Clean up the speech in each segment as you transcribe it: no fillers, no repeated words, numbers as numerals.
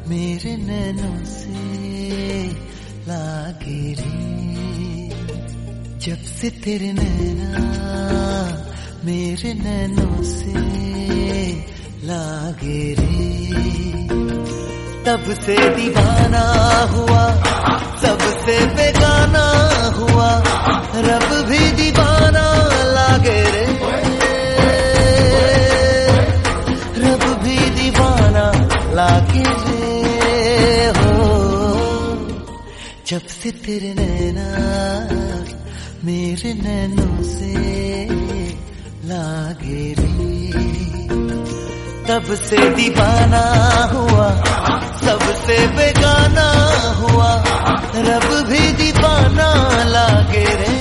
मेरे नैनों से लागे रे, जब से तेरे नैना मेरे नैनों से लागे रे, तब से दीवाना हुआ, सबसे बेगाना हुआ, रब भी दीवाना लागे रे, रब भी दीवाना लागे रे हो, जब से तेरे नैना मेरे नैनों से लागे रे, तब से दीवाना हुआ, सबसे बेगाना हुआ, रब भी दीवाना लागे रे,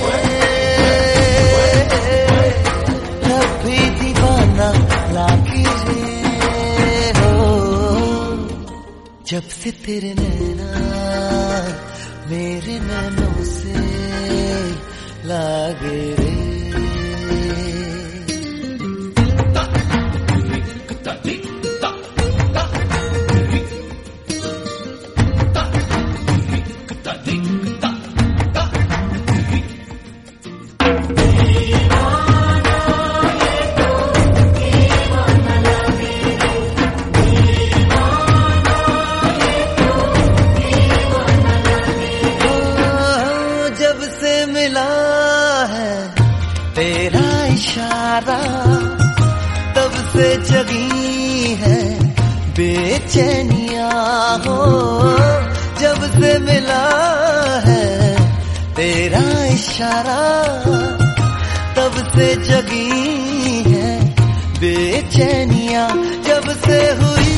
रब भी दीवाना लागे रे हो, जब से तेरे नैना मेरे नैनों से लागे रे। मिला है तेरा इशारा, तब से जगी है बेचैनिया हो, जब से मिला है तेरा इशारा, तब से जगी है बेचैनिया, जब से हुई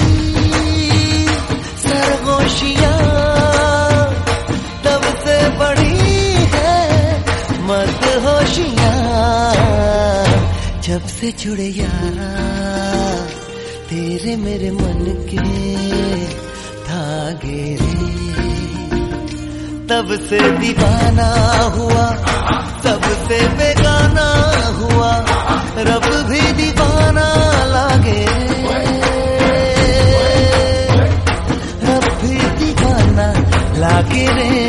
सरगोशियां, तब से बढ़ी मत होशियां, जब से जुड़े यारा तेरे मेरे मन के धागे रे, तब से दीवाना हुआ, सबसे बेगाना हुआ, रब भी दीवाना लागे, रब भी दीवाना लागे रे।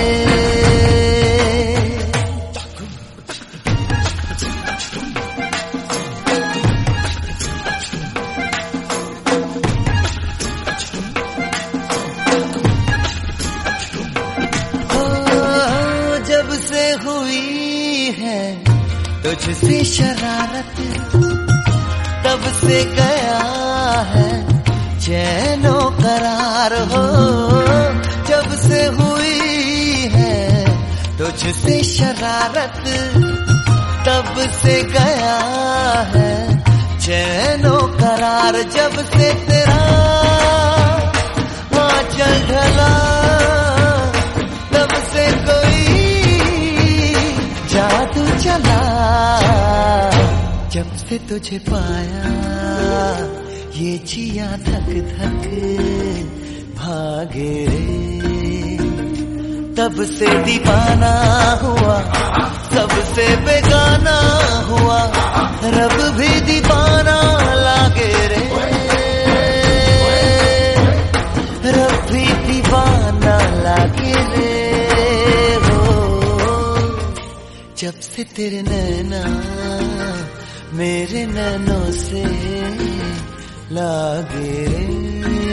जब से हुई है तुझसे शरारत, तब से गया है चैनो करार हो, जब से हुई है तुझसे शरारत, तब से गया है चैनो करार, जब से तेरा आंचल ढला, तब से कोई जादू चला, जब से तुझे पाया ये जिया धक धक भागे रे, तब से दीवाना हुआ, सबसे बेगाना हुआ, रब भी दीवाना लागे रे, रब भी दीवाना लागे रे हो, जब से तेरे नैना मेरे नैनों से लागे रे।